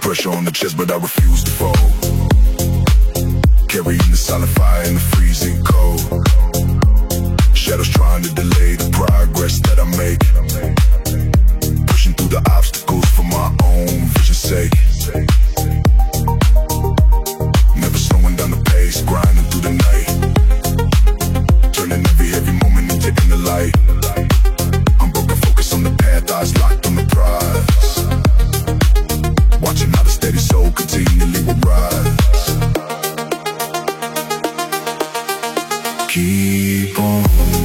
pressure on the chest, but I refuse to fold. Carrying the silent fire in the freezing cold. Shadows trying to delay the progress that I make. Pushing through the obstacles for my own vision's sake. Never slowing down the pace, grinding through the night. Turning every heavy moment into inner light. I'm broken, focus on the path, eyes locked on the prize. Watching how the steady soul continually will rise. Keep on.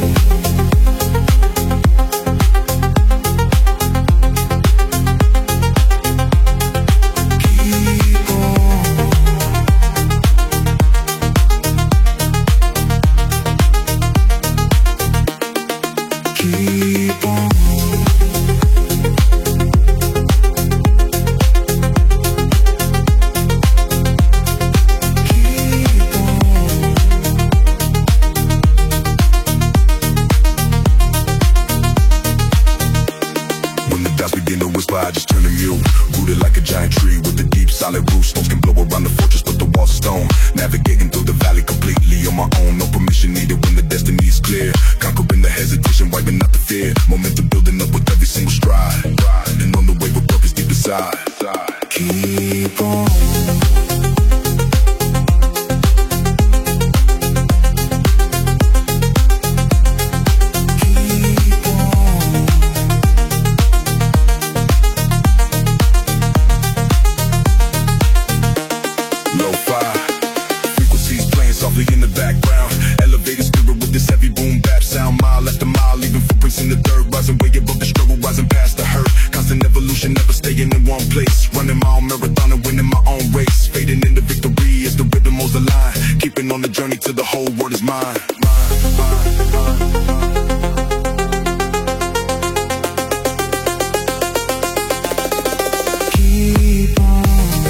I just turn to mute. Rooted like a giant tree with a deep solid roots. Smoke can blow around the fortress but the walls are stone. Navigating through the valley completely on my own. No permission needed when the destiny is clear. Conquering the hesitation, wiping out the fear. Momentum building up with every single stride. And on the way with purpose deep inside. Keep on. In the background, elevated spirit with this heavy boom bap sound. Mile after mile, leaving footprints in the dirt. Rising way above the struggle, rising past the hurt. Constant evolution, never staying in one place. Running my own marathon and winning my own race. Fading into victory as the rhythm holds the line. Keeping on the journey till the whole world is mine. Keep on.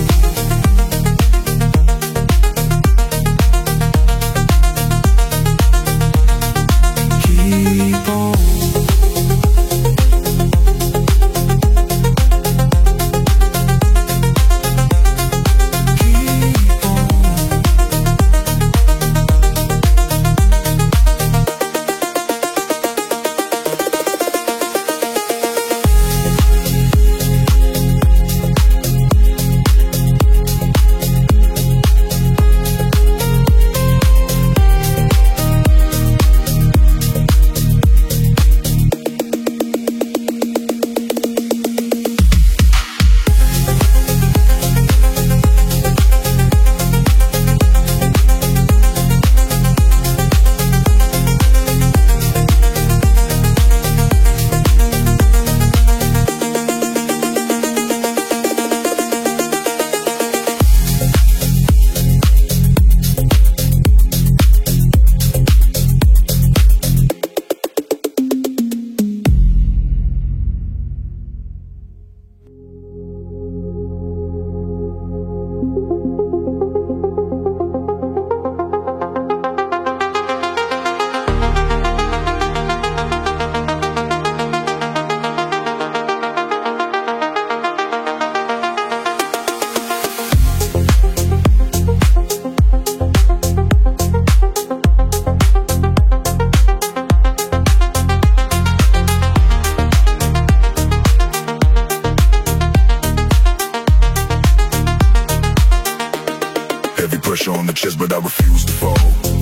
Pressure on the chest, but I refuse to fold.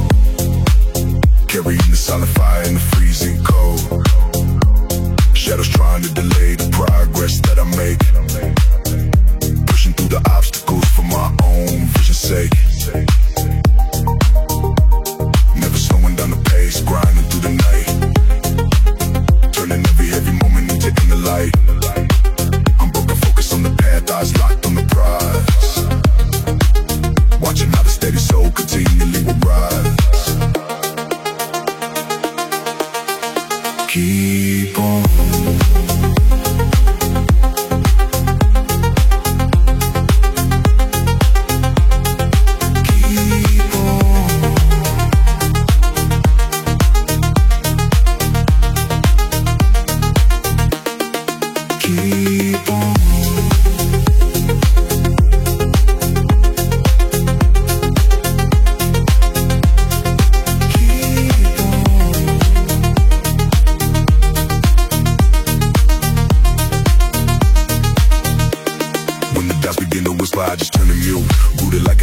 Carrying the silent fire in the freezing cold. Shadows trying to delay the progress that I make. Pushing through the obstacles for my own vision's sake. Never slowing down the pace, grinding through the night. Turning every heavy moment into inner light. I'm broken, focus on the path, eyes locked on the prize. Watching how the steady soul continually will rise. Keep on. Keep on. Keep on.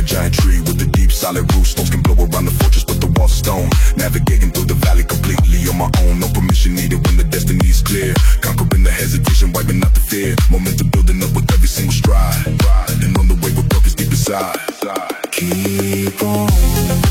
giant tree with a deep solid roof. Storms can blow around the fortress but the walls of stone. Navigating through the valley completely on my own. No permission needed when the destiny's clear. Conquering the hesitation, wiping out the fear. Momentum building up with every single stride. And on the way with purpose deep inside. Keep on